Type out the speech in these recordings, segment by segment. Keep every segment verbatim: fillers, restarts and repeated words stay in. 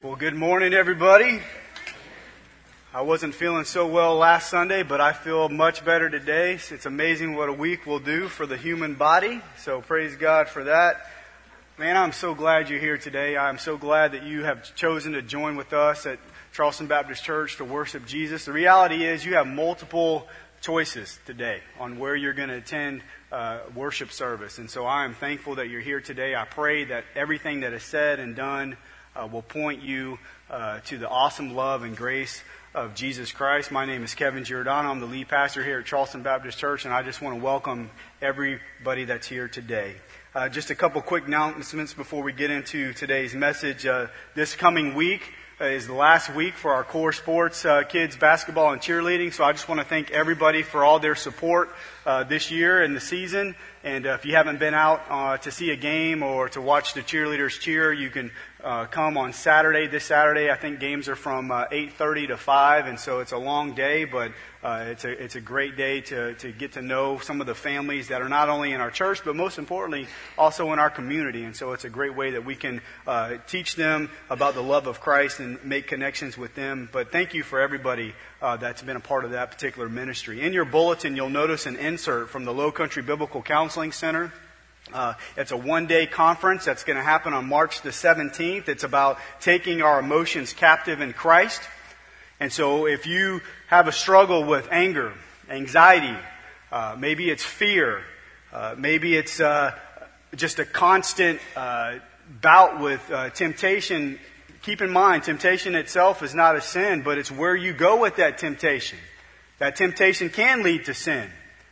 Well, good morning, everybody. I wasn't feeling so well last Sunday, but I feel much better today. It's amazing what a week will do for the human body. So praise God for that. Man, I'm so glad you're here today. I'm so glad that you have chosen to join with us at Charleston Baptist Church to worship Jesus. The reality is you have multiple choices today on where you're going to attend uh, worship service. And so I am thankful that you're here today. I pray that everything that is said and done uh, will point you uh, to the awesome love and grace of Jesus Christ. My name is Kevin Giordano. I'm the lead pastor here at Charleston Baptist Church, and I just want to welcome everybody that's here today. Uh, just a couple quick announcements before we get into today's message. Uh, this coming week uh, is the last week for our core sports, uh, kids basketball and cheerleading. So I just want to thank everybody for all their support uh, this year and the season. And uh, if you haven't been out uh, to see a game or to watch the cheerleaders cheer, you can uh, come on Saturday. This Saturday, I think games are from uh, eight thirty to five, and so it's a long day, but uh, it's a it's a great day to to get to know some of the families that are not only in our church, but most importantly, also in our community. And so it's a great way that we can uh, teach them about the love of Christ and make connections with them. But thank you for everybody uh, that's been a part of that particular ministry. In your bulletin, you'll notice an insert from the Low Country Biblical Counseling Center. Uh, it's a one-day conference that's going to happen on March the seventeenth. It's about taking our emotions captive in Christ. And so if you have a struggle with anger, anxiety, uh, maybe it's fear, uh, maybe it's uh, just a constant uh, bout with uh, temptation, keep in mind, temptation itself is not a sin, but it's where you go with that temptation. That temptation can lead to sin.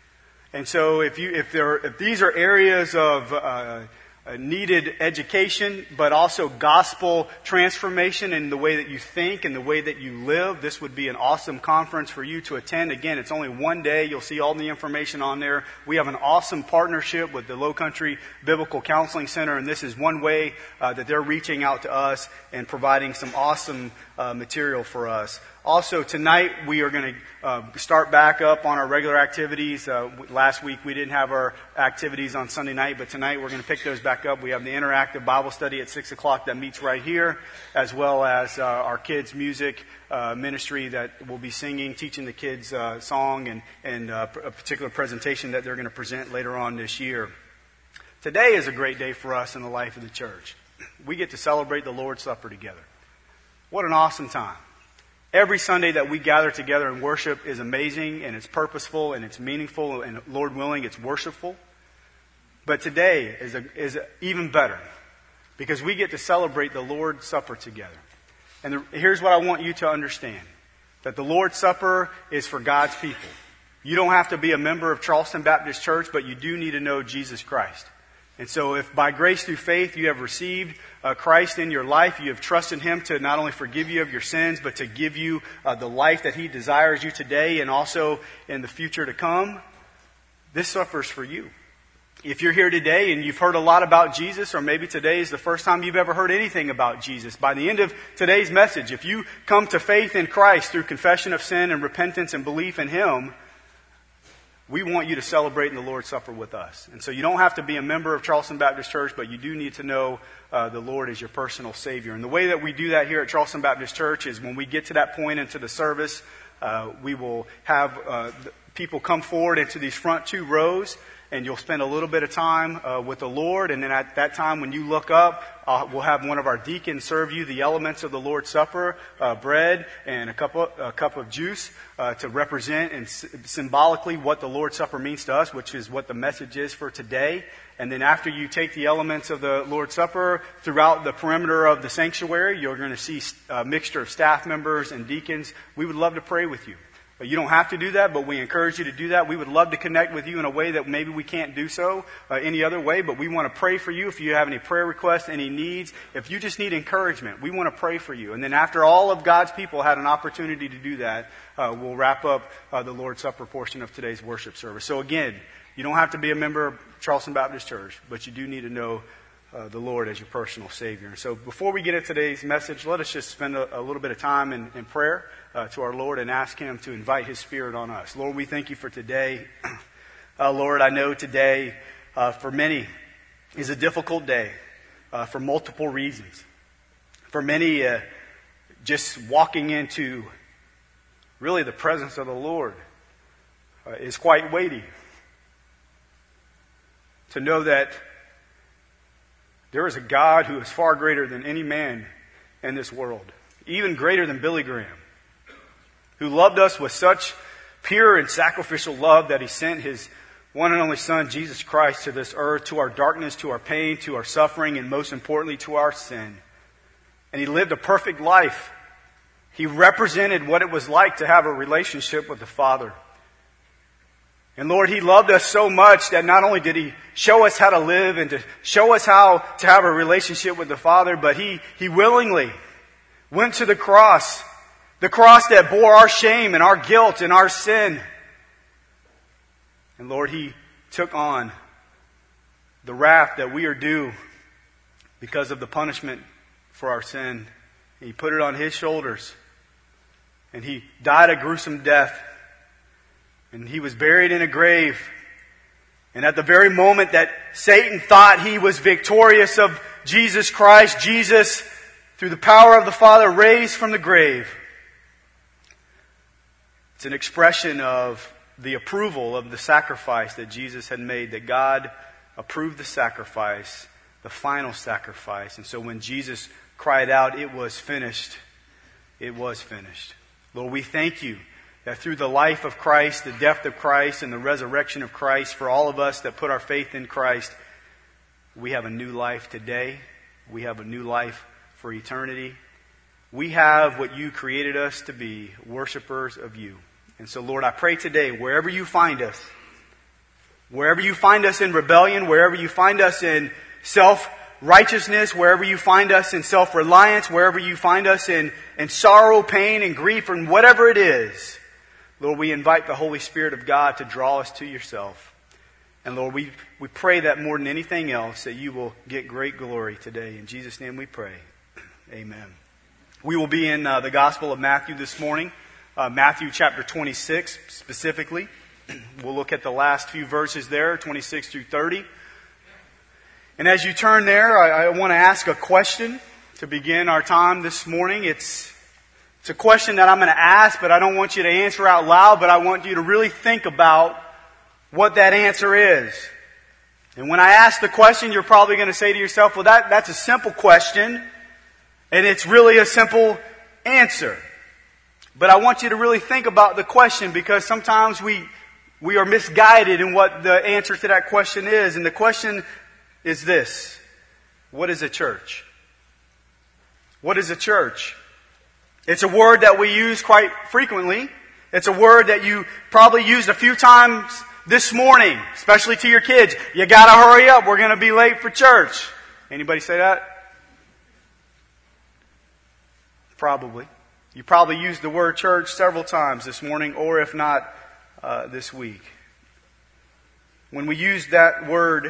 And so if you, if there, if these are areas of uh, needed education, but also gospel transformation in the way that you think and the way that you live, this would be an awesome conference for you to attend. Again, it's only one day. You'll see all the information on there. We have an awesome partnership with the Low Country Biblical Counseling Center, and this is one way uh, that they're reaching out to us and providing some awesome uh, material for us. Also, tonight we are going to uh, start back up on our regular activities. Uh, last week we didn't have our activities on Sunday night, but tonight we're going to pick those back up. We have the interactive Bible study at six o'clock that meets right here, as well as uh, our kids' music uh, ministry that will be singing, teaching the kids uh, song and, and uh, a particular presentation that they're going to present later on this year. Today is a great day for us in the life of the church. We get to celebrate the Lord's Supper together. What an awesome time. Every Sunday that we gather together and worship is amazing, and it's purposeful, and it's meaningful, and Lord willing, it's worshipful. But today is a, is a, even better, because we get to celebrate the Lord's Supper together. And the, here's what I want you to understand, that the Lord's Supper is for God's people. You don't have to be a member of Charleston Baptist Church, but you do need to know Jesus Christ. And so if by grace through faith you have received uh, Christ in your life, you have trusted Him to not only forgive you of your sins, but to give you uh, the life that He desires you today and also in the future to come, this supper is for you. If you're here today and you've heard a lot about Jesus, or maybe today is the first time you've ever heard anything about Jesus, by the end of today's message, if you come to faith in Christ through confession of sin and repentance and belief in Him, we want you to celebrate in the Lord's Supper with us. And so you don't have to be a member of Charleston Baptist Church, but you do need to know uh, the Lord as your personal Savior. And the way that we do that here at Charleston Baptist Church is when we get to that point into the service, uh, we will have uh, people come forward into these front two rows, and you'll spend a little bit of time uh, with the Lord. And then at that time, when you look up, uh, we'll have one of our deacons serve you the elements of the Lord's Supper, uh, bread and a cup of, a cup of juice uh, to represent and s- symbolically what the Lord's Supper means to us, which is what the message is for today. And then after you take the elements of the Lord's Supper throughout the perimeter of the sanctuary, you're going to see a mixture of staff members and deacons. We would love to pray with you. You don't have to do that, but we encourage you to do that. We would love to connect with you in a way that maybe we can't do so uh, any other way, but we want to pray for you. If you have any prayer requests, any needs, if you just need encouragement, we want to pray for you. And then after all of God's people had an opportunity to do that, uh, we'll wrap up uh, the Lord's Supper portion of today's worship service. So again, you don't have to be a member of Charleston Baptist Church, but you do need to know Uh, the Lord as your personal Savior. So before we get into today's message, let us just spend a, a little bit of time in, in prayer uh, to our Lord and ask Him to invite His Spirit on us. Lord, we thank You for today. Uh, Lord, I know today uh, for many is a difficult day uh, for multiple reasons. For many, uh, just walking into really the presence of the Lord uh, is quite weighty. To know that there is a God who is far greater than any man in this world, even greater than Billy Graham, who loved us with such pure and sacrificial love that He sent His one and only Son, Jesus Christ, to this earth, to our darkness, to our pain, to our suffering, and most importantly, to our sin. And He lived a perfect life. He represented what it was like to have a relationship with the Father. And Lord, He loved us so much that not only did He show us how to live and to show us how to have a relationship with the Father, but He, He willingly went to the cross, the cross that bore our shame and our guilt and our sin. And Lord, He took on the wrath that we are due because of the punishment for our sin. He put it on His shoulders. And He died a gruesome death. And He was buried in a grave. And at the very moment that Satan thought he was victorious of Jesus Christ, Jesus, through the power of the Father, raised from the grave. It's an expression of the approval of the sacrifice that Jesus had made, that God approved the sacrifice, the final sacrifice. And so when Jesus cried out, "It was finished," it was finished. Lord, we thank You that through the life of Christ, the death of Christ, and the resurrection of Christ, for all of us that put our faith in Christ, we have a new life today. We have a new life for eternity. We have what You created us to be, worshipers of You. And so, Lord, I pray today, wherever You find us, wherever You find us in rebellion, wherever You find us in self-righteousness, wherever You find us in self-reliance, wherever You find us in, in sorrow, pain, and grief, and whatever it is, Lord, we invite the Holy Spirit of God to draw us to Yourself. And Lord, we, we pray that more than anything else, that You will get great glory today. In Jesus' name we pray. Amen. We will be in uh, the Gospel of Matthew this morning. Uh, Matthew chapter twenty-six specifically. We'll look at the last few verses there, twenty-six through thirty. And as you turn there, I, I want to ask a question to begin our time this morning. It's, it's a question that I'm going to ask, but I don't want you to answer out loud, but I want you to really think about what that answer is. And when I ask the question, you're probably going to say to yourself, well, that, that's a simple question, and it's really a simple answer. But I want you to really think about the question, because sometimes we we are misguided in what the answer to that question is. And the question is this: what is a church? What is a church? It's a word that we use quite frequently. It's a word that you probably used a few times this morning, especially to your kids. You gotta hurry up, we're gonna be late for church. Anybody say that? Probably. You probably used the word church several times this morning, or if not, uh, this week. When we use that word,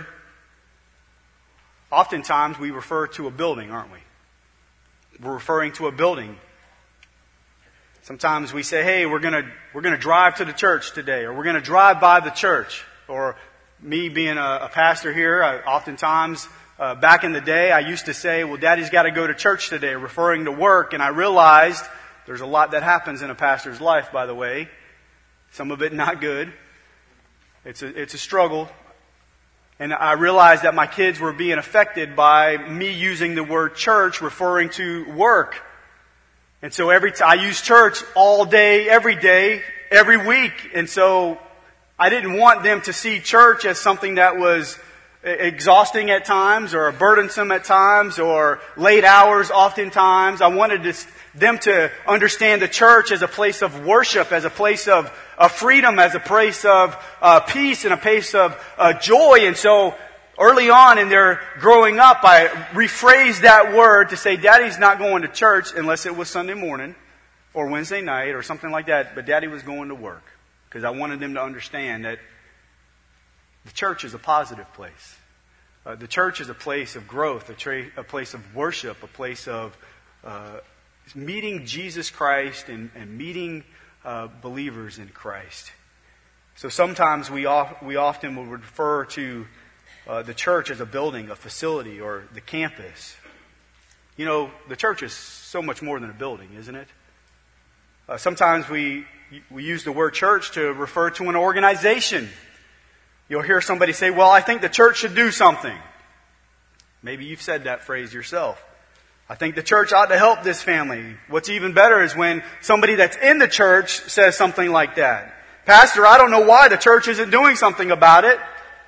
oftentimes we refer to a building, aren't we? We're referring to a building. Sometimes we say, hey, we're gonna, we're gonna drive to the church today, or we're gonna drive by the church. Or me being a, a pastor here, I, oftentimes, uh, back in the day, I used to say, well, Daddy's gotta go to church today, referring to work, and I realized there's a lot that happens in a pastor's life, by the way. Some of it not good. It's a, it's a struggle. And I realized that my kids were being affected by me using the word church, referring to work. And so every time I use church all day, every day, every week. And so I didn't want them to see church as something that was exhausting at times, or burdensome at times, or late hours oftentimes. I wanted to, them to understand the church as a place of worship, as a place of, of freedom, as a place of uh, peace, and a place of uh, joy. And so early on in their growing up, I rephrased that word to say, Daddy's not going to church unless it was Sunday morning or Wednesday night or something like that, but Daddy was going to work, because I wanted them to understand that the church is a positive place. Uh, the church is a place of growth, a, tra- a place of worship, a place of uh, meeting Jesus Christ and, and meeting uh, believers in Christ. So sometimes we off, we often will refer to uh, the church as a building, a facility, or the campus. You know, the church is so much more than a building, isn't it? Uh, sometimes we we use the word church to refer to an organization. You'll hear somebody say, well, I think the church should do something. Maybe you've said that phrase yourself. I think the church ought to help this family. What's even better is when somebody that's in the church says something like that. Pastor, I don't know why the church isn't doing something about it.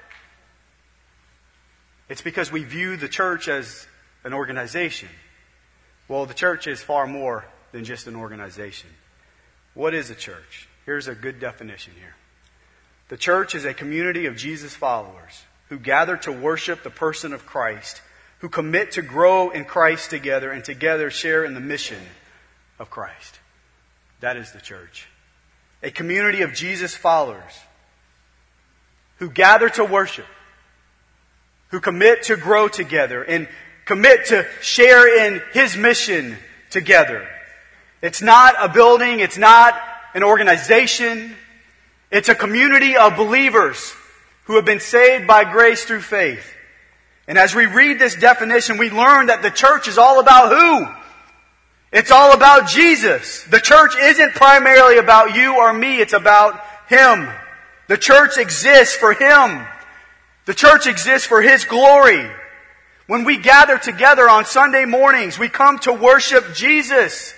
It's because we view the church as an organization. Well, the church is far more than just an organization. What is a church? Here's a good definition here. The church is a community of Jesus followers who gather to worship the person of Christ, who commit to grow in Christ together and together share in the mission of Christ. That is the church. A community of Jesus followers who gather to worship, who commit to grow together and commit to share in His mission together. It's not a building. It's not an organization. It's a community of believers who have been saved by grace through faith. And as we read this definition, we learn that the church is all about who? It's all about Jesus. The church isn't primarily about you or me. It's about Him. The church exists for Him. The church exists for His glory. When we gather together on Sunday mornings, we come to worship Jesus.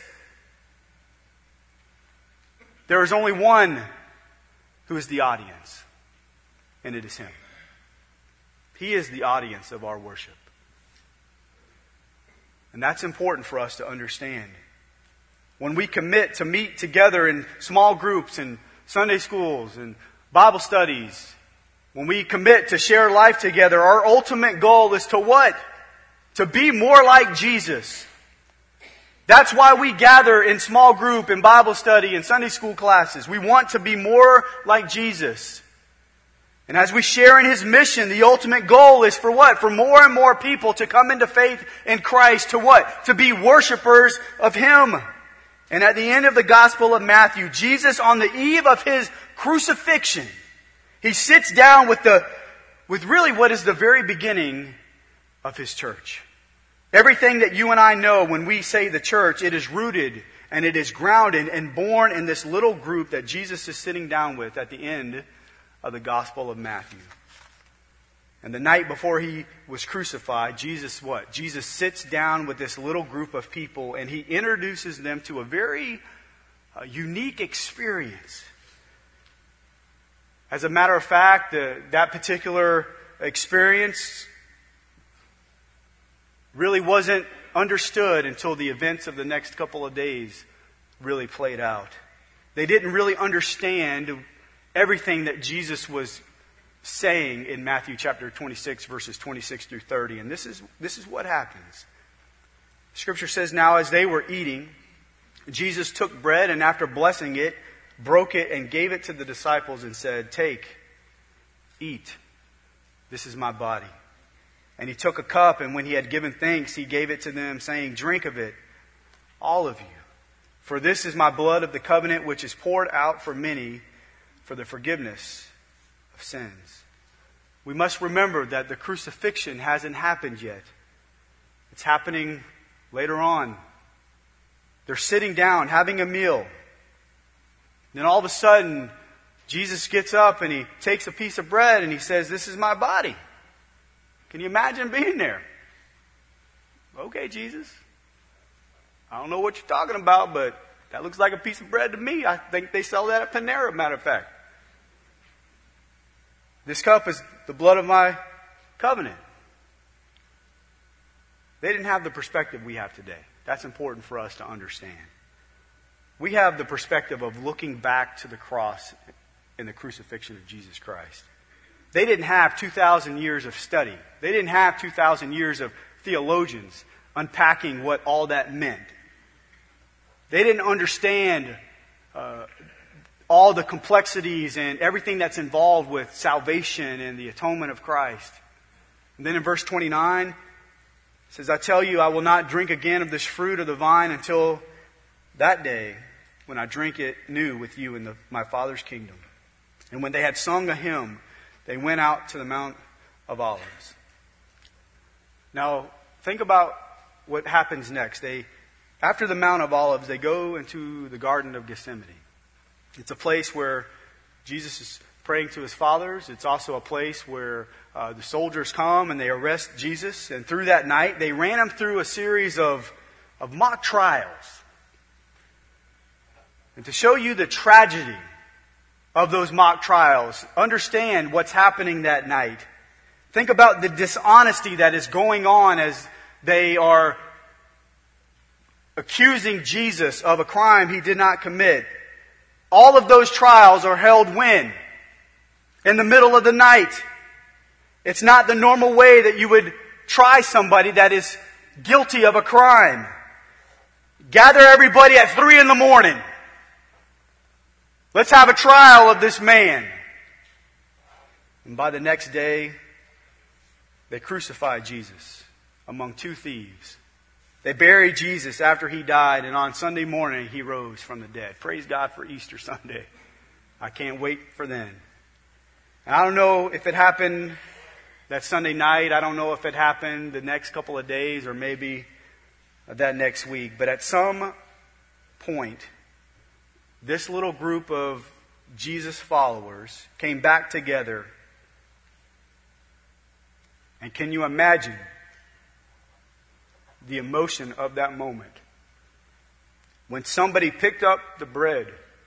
There is only one who is the audience, and it is Him. He is the audience of our worship. And that's important for us to understand. When we commit to meet together in small groups and Sunday schools and Bible studies, when we commit to share life together, our ultimate goal is to what? To be more like Jesus. That's why we gather in small group, in Bible study, in Sunday school classes. We want to be more like Jesus. And as we share in His mission, the ultimate goal is for what? For more and more people to come into faith in Christ. To what? To be worshipers of Him. And at the end of the Gospel of Matthew, Jesus, on the eve of His crucifixion, He sits down with the, with really what is the very beginning of His church. Everything that you and I know when we say the church, it is rooted and it is grounded and born in this little group that Jesus is sitting down with at the end of the Gospel of Matthew. And the night before He was crucified, Jesus what? Jesus sits down with this little group of people and He introduces them to a very uh, unique experience. As a matter of fact, the, that particular experience really wasn't understood until the events of the next couple of days really played out. They didn't really understand everything that Jesus was saying in Matthew chapter twenty-six, verses twenty-six through thirty. And this is, this is what happens. Scripture says, now as they were eating, Jesus took bread and after blessing it, broke it and gave it to the disciples and said, take, eat. This is my body. And He took a cup, and when He had given thanks, He gave it to them, saying, drink of it, all of you. For this is my blood of the covenant, which is poured out for many for the forgiveness of sins. We must remember that the crucifixion hasn't happened yet. It's happening later on. They're sitting down, having a meal. Then all of a sudden, Jesus gets up and He takes a piece of bread and He says, this is my body. Can you imagine being there? Okay, Jesus. I don't know what you're talking about, but that looks like a piece of bread to me. I think they sell that at Panera, matter of fact. This cup is the blood of my covenant. They didn't have the perspective we have today. That's important for us to understand. We have the perspective of looking back to the cross and the crucifixion of Jesus Christ. They didn't have two thousand years of study. They didn't have two thousand years of theologians unpacking what all that meant. They didn't understand uh, all the complexities and everything that's involved with salvation and the atonement of Christ. And then in verse twenty-nine, it says, I tell you, I will not drink again of this fruit of the vine until that day when I drink it new with you in the, my Father's kingdom. And when they had sung a hymn, they went out to the Mount of Olives. Now, think about what happens next. They, after the Mount of Olives, they go into the Garden of Gethsemane. It's a place where Jesus is praying to his fathers. It's also a place where uh, the soldiers come and they arrest Jesus. And through that night, they ran him through a series of, of mock trials. And to show you the tragedy of those mock trials, understand what's happening that night. Think about the dishonesty that is going on as they are accusing Jesus of a crime he did not commit. All of those trials are held when? In the middle of the night. It's not the normal way that you would try somebody that is guilty of a crime. Gather everybody at three in the morning. Let's have a trial of this man. And by the next day, they crucified Jesus among two thieves. They buried Jesus after he died, and on Sunday morning he rose from the dead. Praise God for Easter Sunday. I can't wait for then. And I don't know if it happened that Sunday night. I don't know if it happened the next couple of days or maybe that next week. But at some point, this little group of Jesus followers came back together. And can you imagine the emotion of that moment? When somebody picked up the bread.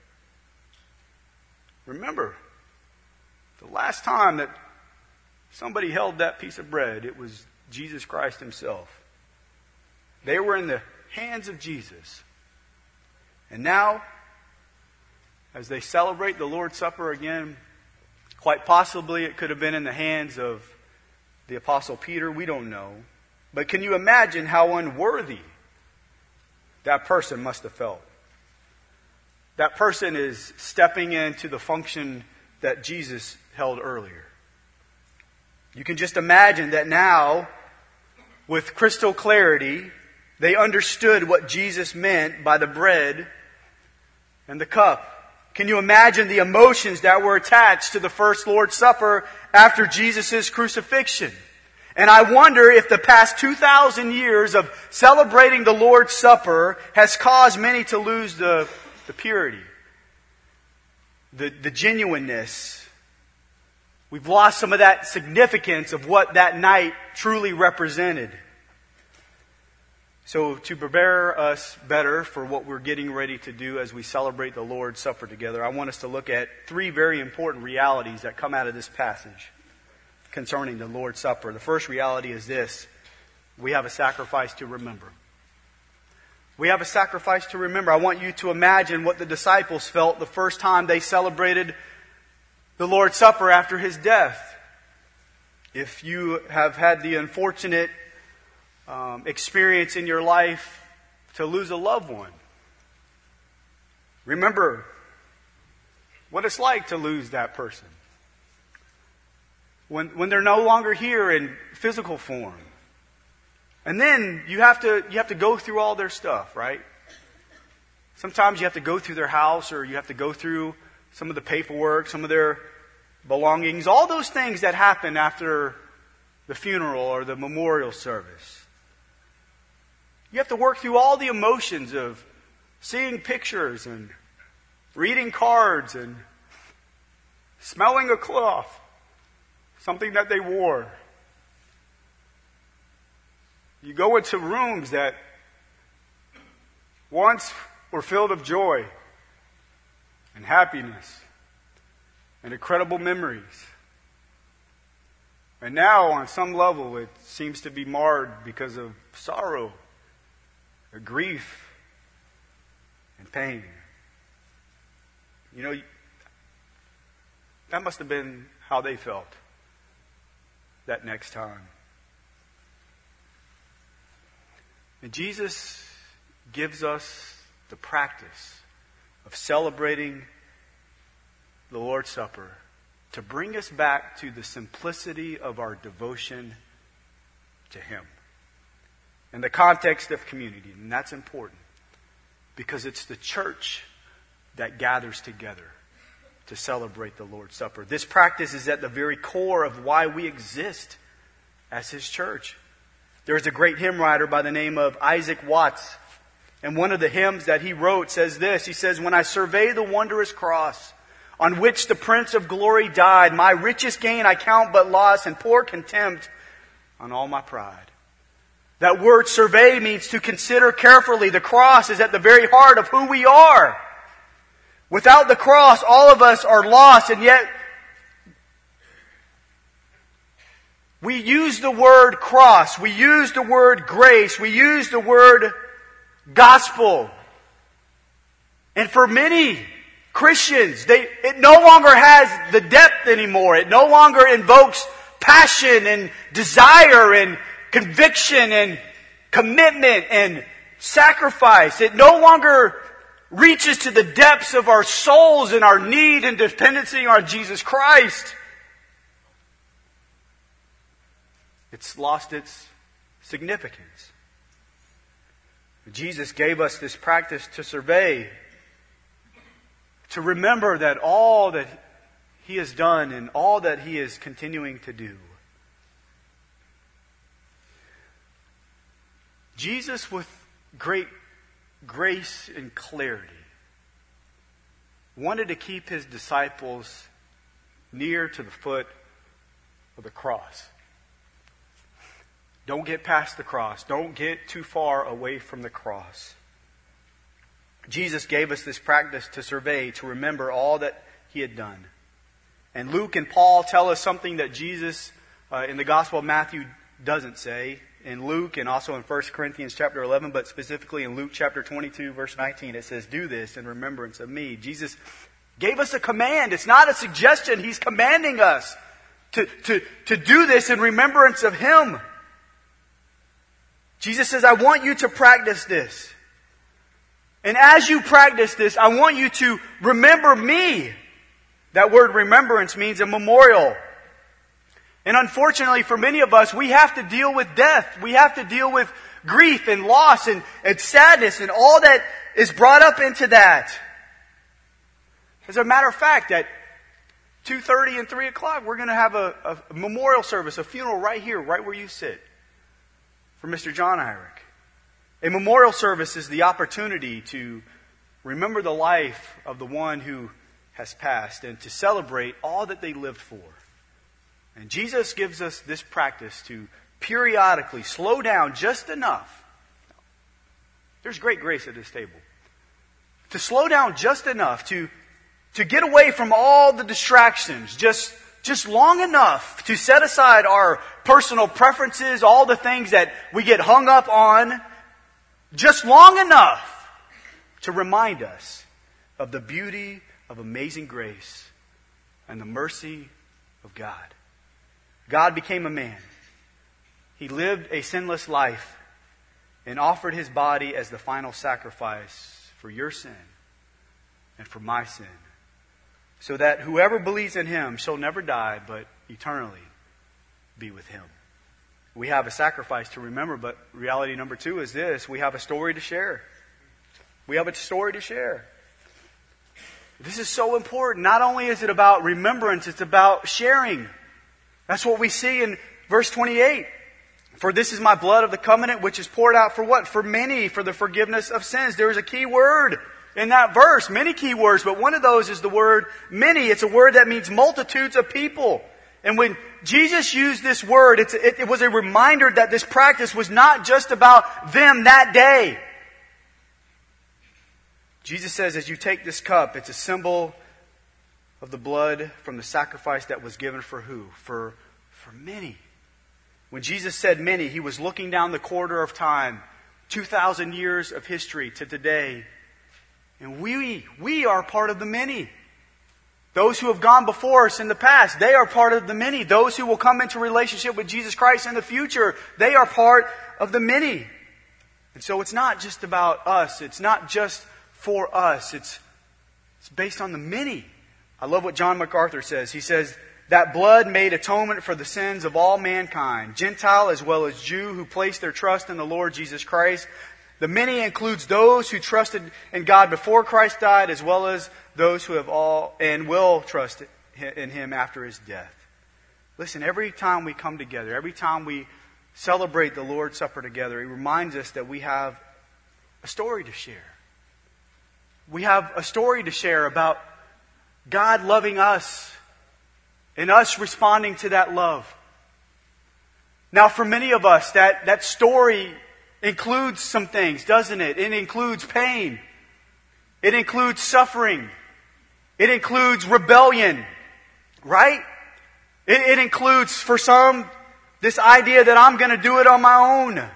Remember, the last time that somebody held that piece of bread, it was Jesus Christ himself. They were in the hands of Jesus. And now, as they celebrate the Lord's Supper again, quite possibly it could have been in the hands of the Apostle Peter. We don't know. But can you imagine how unworthy that person must have felt? That person is stepping into the function that Jesus held earlier. You can just imagine that now, with crystal clarity, they understood what Jesus meant by the bread and the cup. Can you imagine the emotions that were attached to the first Lord's Supper after Jesus' crucifixion? And I wonder if the past two thousand years of celebrating the Lord's Supper has caused many to lose the, the purity, the, the genuineness. We've lost some of that significance of what that night truly represented. So to prepare us better for what we're getting ready to do as we celebrate the Lord's Supper together, I want us to look at three very important realities that come out of this passage concerning the Lord's Supper. The first reality is this: we have a sacrifice to remember. We have a sacrifice to remember. I want you to imagine what the disciples felt the first time they celebrated the Lord's Supper after his death. If you have had the unfortunate um, experience in your life to lose a loved one, remember what it's like to lose that person. When, when they're no longer here in physical form. And then you have to you have to go through all their stuff, right? Sometimes you have to go through their house, or you have to go through some of the paperwork, some of their belongings, all those things that happen after the funeral or the memorial service. You have to work through all the emotions of seeing pictures and reading cards and smelling a cloth, something that they wore. You go into rooms that once were filled with joy and happiness and incredible memories. And now, on some level, it seems to be marred because of sorrow, or grief, and pain. You know, that must have been how they felt that next time. And Jesus gives us the practice of celebrating the Lord's Supper to bring us back to the simplicity of our devotion to Him. In the context of community, and that's important because it's the church that gathers together to celebrate the Lord's Supper. This practice is at the very core of why we exist as His church. There's a great hymn writer by the name of Isaac Watts. And one of the hymns that he wrote says this. He says, "When I survey the wondrous cross on which the Prince of Glory died, my richest gain I count but loss and pour contempt on all my pride." That word survey means to consider carefully. The cross is at the very heart of who we are. Without the cross, all of us are lost, and yet we use the word cross, we use the word grace, we use the word gospel. And for many Christians, they, it no longer has the depth anymore. It no longer invokes passion and desire and conviction and commitment and sacrifice. It no longer reaches to the depths of our souls and our need and dependency on Jesus Christ. It's lost its significance. Jesus gave us this practice to survey, to remember that all that He has done and all that He is continuing to do. Jesus, with great grace and clarity, wanted to keep His disciples near to the foot of the cross. Don't get past the cross. Don't get too far away from the cross. Jesus gave us this practice to survey, to remember all that He had done. And Luke and Paul tell us something that Jesus uh, in the Gospel of Matthew doesn't say. In Luke and also in First Corinthians chapter eleven, but specifically in Luke chapter twenty-two, verse nineteen, it says, "Do this in remembrance of me." Jesus gave us a command. It's not a suggestion. He's commanding us to, to, to do this in remembrance of Him. Jesus says, "I want you to practice this. And as you practice this, I want you to remember me." That word remembrance means a memorial. And unfortunately for many of us, we have to deal with death. We have to deal with grief and loss and, and sadness and all that is brought up into that. As a matter of fact, at two thirty and three o'clock, we're going to have a, a memorial service, a funeral right here, right where you sit, for Mister John Eyrick. A memorial service is the opportunity to remember the life of the one who has passed and to celebrate all that they lived for. And Jesus gives us this practice to periodically slow down just enough. There's great grace at this table. To slow down just enough to, to get away from all the distractions, just, just long enough to set aside our personal preferences, all the things that we get hung up on, just long enough to remind us of the beauty of amazing grace and the mercy of God. God became a man. He lived a sinless life and offered His body as the final sacrifice for your sin and for my sin, so that whoever believes in Him shall never die, but eternally be with Him. We have a sacrifice to remember, but reality number two is this: we have a story to share. We have a story to share. This is so important. Not only is it about remembrance, it's about sharing. That's what we see in verse twenty-eight. "For this is my blood of the covenant, which is poured out for what? For many, for the forgiveness of sins." There is a key word in that verse. Many key words, but one of those is the word many. It's a word that means multitudes of people. And when Jesus used this word, it's, it, it was a reminder that this practice was not just about them that day. Jesus says, as you take this cup, it's a symbol of the blood from the sacrifice that was given for who? For, for many. When Jesus said many, He was looking down the corridor of time, two thousand years of history to today. And we, we are part of the many. Those who have gone before us in the past, they are part of the many. Those who will come into relationship with Jesus Christ in the future, they are part of the many. And so it's not just about us. It's not just for us. It's, it's based on the many. I love what John MacArthur says. He says, "That blood made atonement for the sins of all mankind, Gentile as well as Jew, who placed their trust in the Lord Jesus Christ. The many includes those who trusted in God before Christ died, as well as those who have all and will trust in Him after His death." Listen, every time we come together, every time we celebrate the Lord's Supper together, it reminds us that we have a story to share. We have a story to share about God loving us and us responding to that love. Now, for many of us, that, that story includes some things, doesn't it? It includes pain. It includes suffering. It includes rebellion, right? It, it includes, for some, this idea that I'm going to do it on my own.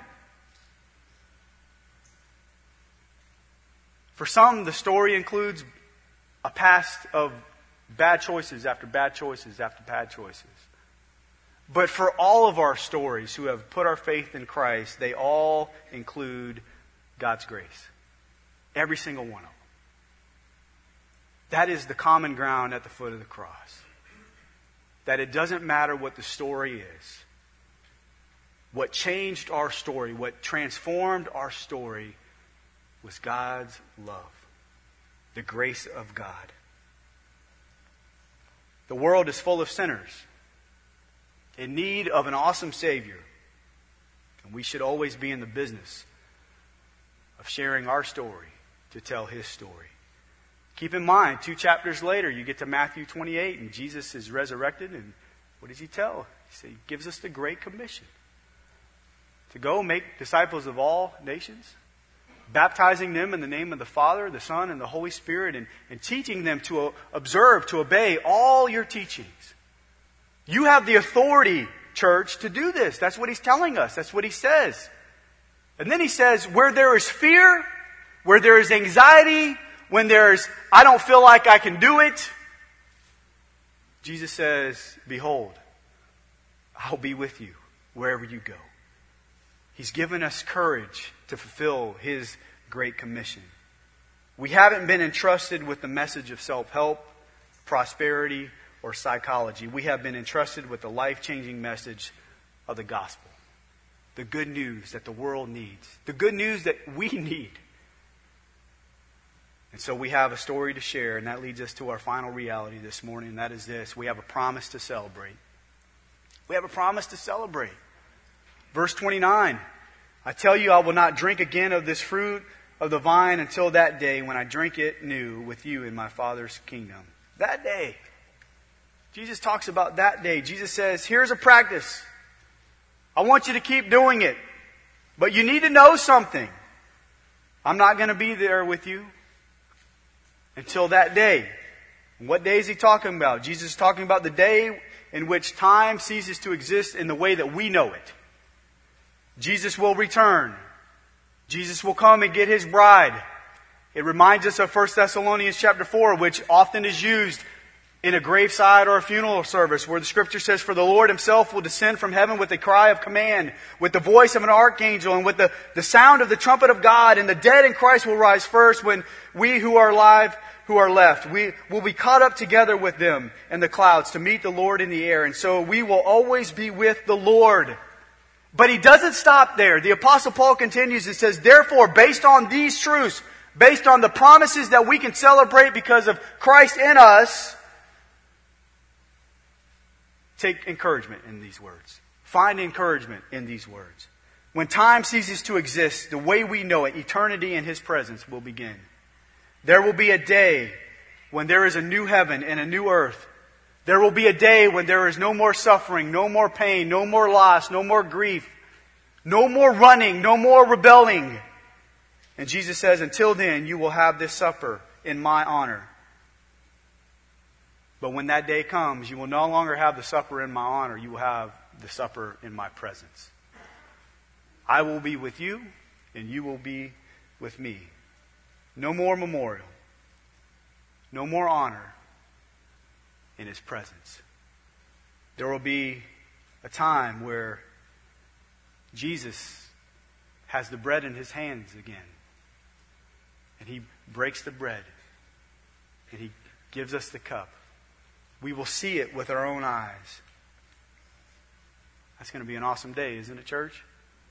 For some, the story includes a past of bad choices after bad choices after bad choices. But for all of our stories who have put our faith in Christ, they all include God's grace. Every single one of them. That is the common ground at the foot of the cross. That it doesn't matter what the story is. What changed our story, what transformed our story, was God's love. The grace of God. The world is full of sinners in need of an awesome Savior. And we should always be in the business of sharing our story to tell His story. Keep in mind, two chapters later, you get to Matthew twenty-eight, and Jesus is resurrected, and what does He tell? He gives us the Great Commission. To go make disciples of all nations, baptizing them in the name of the Father, the Son, and the Holy Spirit, and, and teaching them to observe, to obey all your teachings. You have the authority, church, to do this. That's what He's telling us. That's what He says. And then He says, where there is fear, where there is anxiety, when there's, I don't feel like I can do it, Jesus says, behold, I'll be with you wherever you go. He's given us courage to fulfill His Great Commission. We haven't been entrusted with the message of self-help, prosperity, or psychology. We have been entrusted with the life-changing message of the gospel. The good news that the world needs. The good news that we need. And so we have a story to share, and that leads us to our final reality this morning, and that is this. We have a promise to celebrate. We have a promise to celebrate. Verse twenty-nine, I tell you, I will not drink again of this fruit of the vine until that day when I drink it new with you in my Father's kingdom. That day. Jesus talks about that day. Jesus says, here's a practice. I want you to keep doing it. But you need to know something. I'm not going to be there with you until that day. And what day is He talking about? Jesus is talking about the day in which time ceases to exist in the way that we know it. Jesus will return. Jesus will come and get His bride. It reminds us of First Thessalonians chapter four, which often is used in a graveside or a funeral service, where the Scripture says, for the Lord Himself will descend from heaven with a cry of command, with the voice of an archangel, and with the, the sound of the trumpet of God, and the dead in Christ will rise first, when we who are alive, who are left, we will be caught up together with them in the clouds to meet the Lord in the air. And so we will always be with the Lord. But He doesn't stop there. The Apostle Paul continues and says, therefore, based on these truths, based on the promises that we can celebrate because of Christ in us, take encouragement in these words. Find encouragement in these words. When time ceases to exist, the way we know it, eternity in His presence will begin. There will be a day when there is a new heaven and a new earth. There will be a day when there is no more suffering, no more pain, no more loss, no more grief, no more running, no more rebelling. And Jesus says, until then, you will have this supper in my honor. But when that day comes, you will no longer have the supper in my honor. You will have the supper in my presence. I will be with you, and you will be with me. No more memorial. No more honor in His presence. There will be a time where Jesus has the bread in His hands again. And He breaks the bread. And He gives us the cup. We will see it with our own eyes. That's going to be an awesome day, isn't it, church?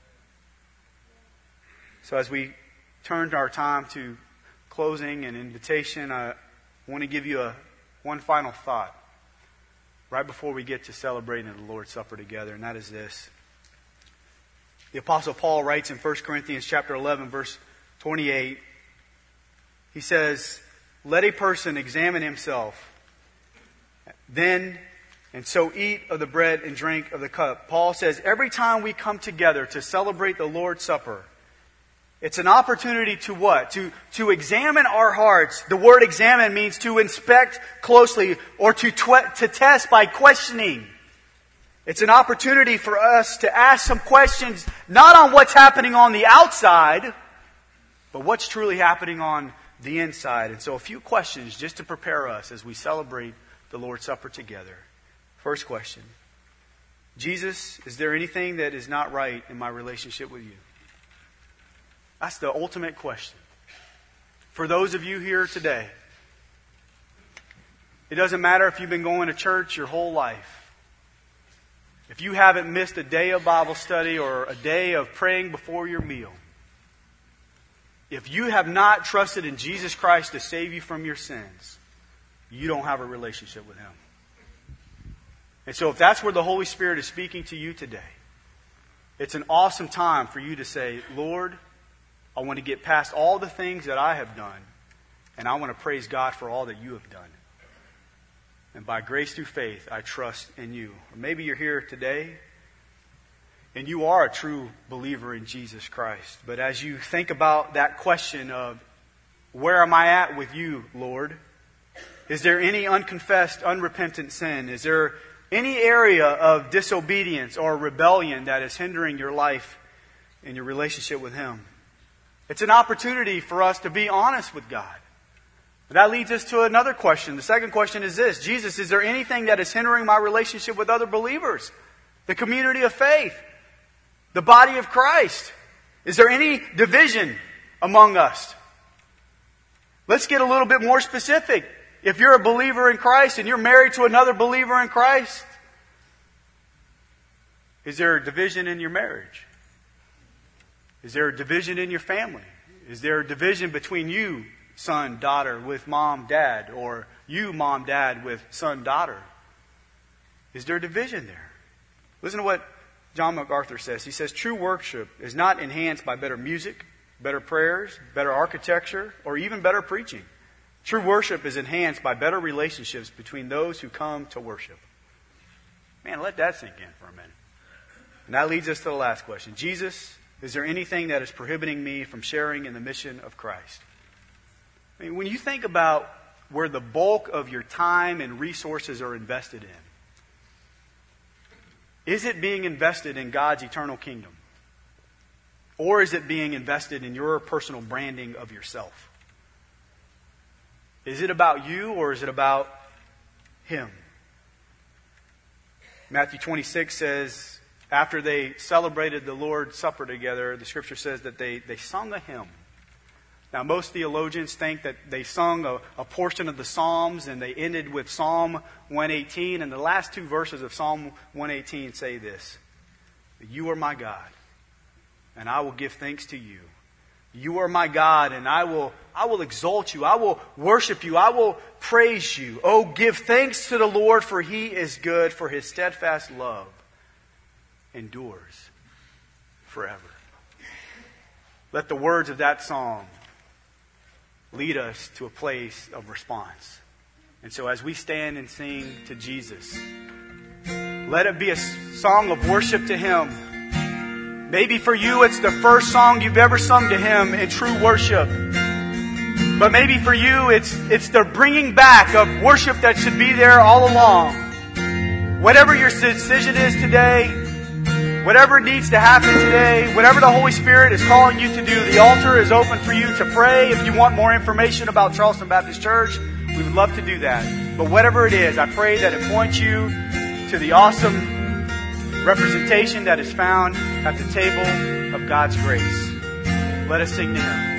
So as we turn our time to closing and invitation, I want to give you a one final thought right before we get to celebrating the Lord's Supper together, and that is this. The Apostle Paul writes in First Corinthians chapter eleven, verse twenty-eight, he says, "Let a person examine himself, then and so eat of the bread and drink of the cup." Paul says every time we come together to celebrate the Lord's Supper, it's an opportunity to what? To, to examine our hearts. The word examine means to inspect closely or to, tw- to test by questioning. It's an opportunity for us to ask some questions, not on what's happening on the outside, but what's truly happening on the inside. And so a few questions just to prepare us as we celebrate the Lord's Supper together. First question. Jesus, is there anything that is not right in my relationship with you? That's the ultimate question. For those of you here today, it doesn't matter if you've been going to church your whole life. If you haven't missed a day of Bible study or a day of praying before your meal, if you have not trusted in Jesus Christ to save you from your sins, you don't have a relationship with Him. And so if that's where the Holy Spirit is speaking to you today, it's an awesome time for you to say, "Lord, I want to get past all the things that I have done, and I want to praise God for all that you have done. And by grace through faith, I trust in you." Or maybe you're here today and you are a true believer in Jesus Christ. But as you think about that question of, where am I at with you, Lord? Is there any unconfessed, unrepentant sin? Is there any area of disobedience or rebellion that is hindering your life and your relationship with Him? It's an opportunity for us to be honest with God. But that leads us to another question. The second question is this: Jesus, is there anything that is hindering my relationship with other believers? The community of faith? The body of Christ? Is there any division among us? Let's get a little bit more specific. If you're a believer in Christ and you're married to another believer in Christ, is there a division in your marriage? Is there a division in your family? Is there a division between you, son, daughter, with mom, dad, or you, mom, dad, with son, daughter? Is there a division there? Listen to what John MacArthur says. He says, "True worship is not enhanced by better music, better prayers, better architecture, or even better preaching. True worship is enhanced by better relationships between those who come to worship." Man, let that sink in for a minute. And that leads us to the last question. Jesus, is there anything that is prohibiting me from sharing in the mission of Christ? I mean, when you think about where the bulk of your time and resources are invested in, is it being invested in God's eternal kingdom? Or is it being invested in your personal branding of yourself? Is it about you or is it about Him? Matthew twenty-six says, after they celebrated the Lord's Supper together, the Scripture says that they, they sung a hymn. Now, most theologians think that they sung a, a portion of the Psalms and they ended with Psalm one eighteen. And the last two verses of Psalm one eighteen say this: "You are my God, and I will give thanks to you. You are my God, and I will, I will exalt you. I will worship you. I will praise you. Oh, give thanks to the Lord, for He is good, for His steadfast love endures forever." Let the words of that song lead us to a place of response. And so as we stand and sing to Jesus, let it be a song of worship to Him. Maybe for you it's the first song you've ever sung to Him in true worship. But maybe for you it's it's the bringing back of worship that should be there all along. Whatever your decision is today, whatever needs to happen today, whatever the Holy Spirit is calling you to do, the altar is open for you to pray. If you want more information about Charleston Baptist Church, we would love to do that. But whatever it is, I pray that it points you to the awesome representation that is found at the table of God's grace. Let us sing to Him.